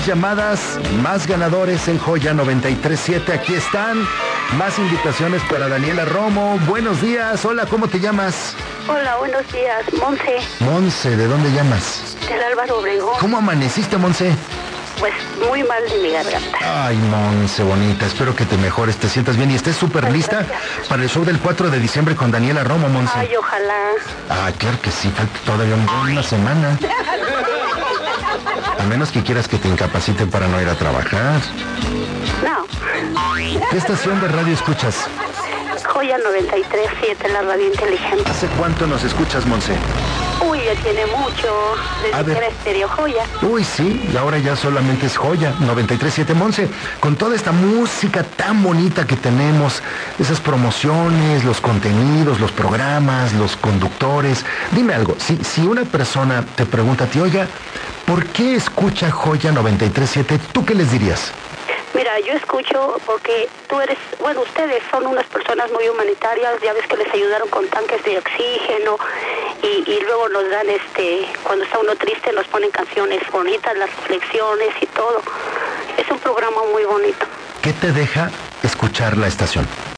Llamadas, más ganadores en Joya 93.7. Aquí están. Más invitaciones para Daniela Romo. Buenos días. Hola, ¿cómo te llamas? Hola, buenos días. Monse. Monse, ¿de dónde llamas? Del Álvaro Obregón. ¿Cómo amaneciste, Monse? Pues muy mal de mi garganta. Ay, Monse, bonita. Espero que te mejores, te sientas bien y estés súper lista para el show del 4 de diciembre con Daniela Romo, Monse. Ay, ojalá. Ah, claro que sí. Falta todavía una semana. A menos que quieras que te incapaciten para no ir a trabajar. No. ¿Qué estación de radio escuchas? Joya 93.7, la radio inteligente. ¿Hace cuánto nos escuchas, Monse? Uy, ya tiene mucho. Desde que era Estéreo Joya. Uy, sí, y ahora ya solamente es Joya 93.7. Monse, con toda esta música tan bonita que tenemos, esas promociones, los contenidos, los programas, los conductores, dime algo, si una persona te pregunta a ti, oiga, ¿por qué escucha Joya 93.7? ¿Tú qué les dirías? Mira, yo escucho porque ustedes son unas personas muy humanitarias, ya ves que les ayudaron con tanques de oxígeno y luego nos dan, cuando está uno triste nos ponen canciones bonitas, las reflexiones y todo. Es un programa muy bonito. ¿Qué te deja escuchar la estación?